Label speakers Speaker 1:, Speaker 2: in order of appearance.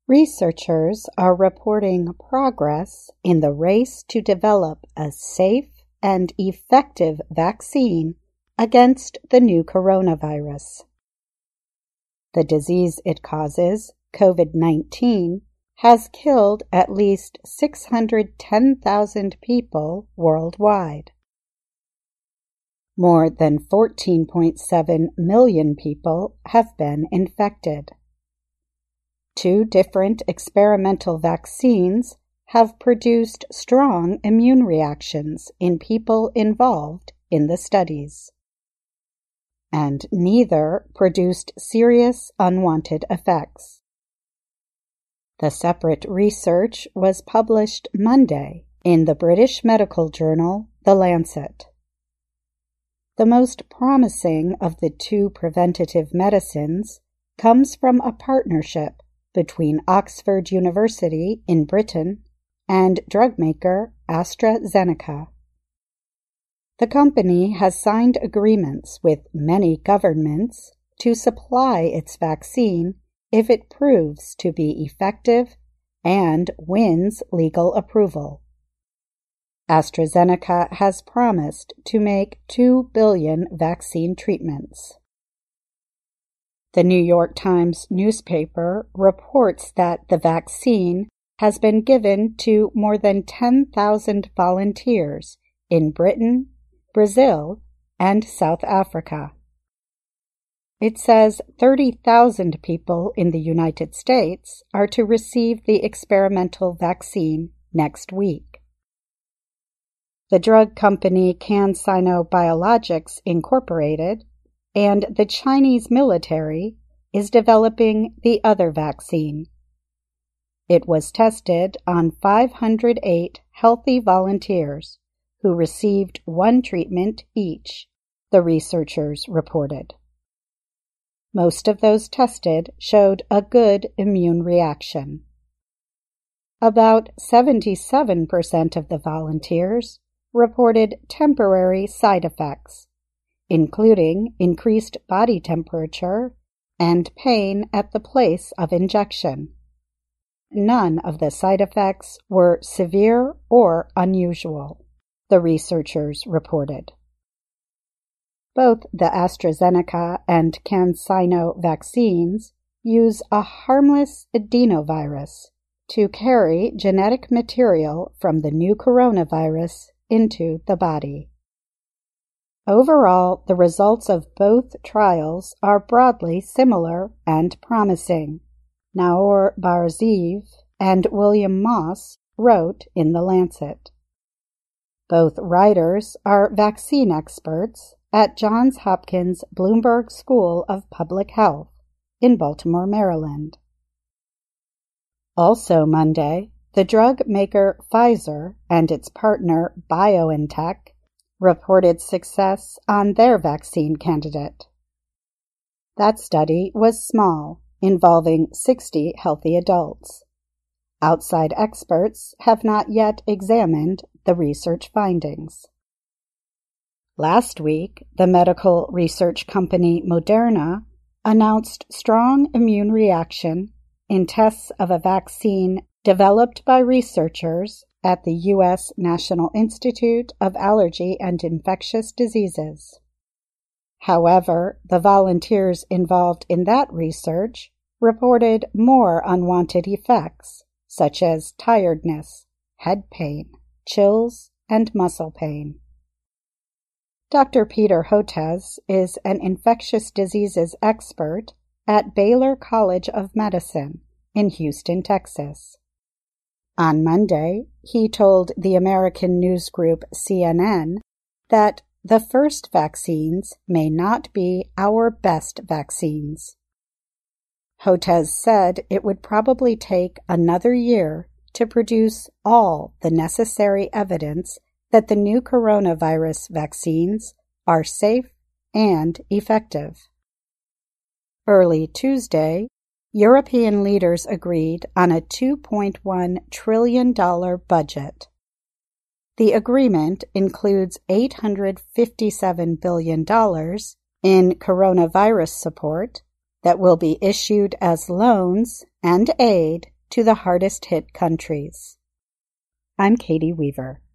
Speaker 1: Researchers are reporting progress in the race to develop a safe and effective vaccine against the new coronavirus. The disease it causes, COVID-19, has killed at least 610,000 people worldwide. More than 14.7 million people have been infected. 2 different experimental vaccines have produced strong immune reactions in people involved in the studies, and neither produced serious unwanted effects. The separate research was published Monday in the British medical journal The Lancet. The most promising of the 2 preventative medicines comes from a partnership between Oxford University in Britain and drug maker AstraZeneca. The company has signed agreements with many governments to supply its vaccine if it proves to be effective and wins legal approval. AstraZeneca has promised to make 2 billion vaccine treatments. The New York Times newspaper reports that the vaccine has been given to more than 10,000 volunteers in Britain, Brazil, and South Africa. It says 30,000 people in the United States are to receive the experimental vaccine next week. The drug company CanSino Biologics Incorporated and the Chinese military is developing the other vaccine. It was tested on 508 healthy volunteers who received 1 treatment each, the researchers reported. Most of those tested showed a good immune reaction. About 77% of the volunteers reported temporary side effects, including increased body temperature and pain at the place of injection. None of the side effects were severe or unusual, the researchers reported. Both the AstraZeneca and CanSino vaccines use a harmless adenovirus to carry genetic material from the new coronavirus into the body. Overall, the results of both trials are broadly similar and promising, Naor Bar-Zeev and William Moss wrote in The Lancet. Both writers are vaccine experts at Johns Hopkins Bloomberg School of Public Health in Baltimore, Maryland. Also Monday, the drug maker Pfizer and its partner BioNTech reported success on their vaccine candidate. That study was small, involving 60 healthy adults. Outside experts have not yet examined the research findings. Last week, the medical research company Moderna announced strong immune reaction in tests of a vaccine developed by researchers at the U.S. National Institute of Allergy and Infectious Diseases. However, the volunteers involved in that research reported more unwanted effects, such as tiredness, head pain, chills, and muscle pain. Dr. Peter Hotez is an infectious diseases expert at Baylor College of Medicine in Houston, Texas. On Monday, he told the American news group CNN that the first vaccines may not be our best vaccines. Hotez said it would probably take another year to produce all the necessary evidence that the new coronavirus vaccines are safe and effective. Early Tuesday, European leaders agreed on a $2.1 trillion budget. The agreement includes $857 billion in coronavirus support that will be issued as loans and aid to the hardest hit countries. I'm Katie Weaver.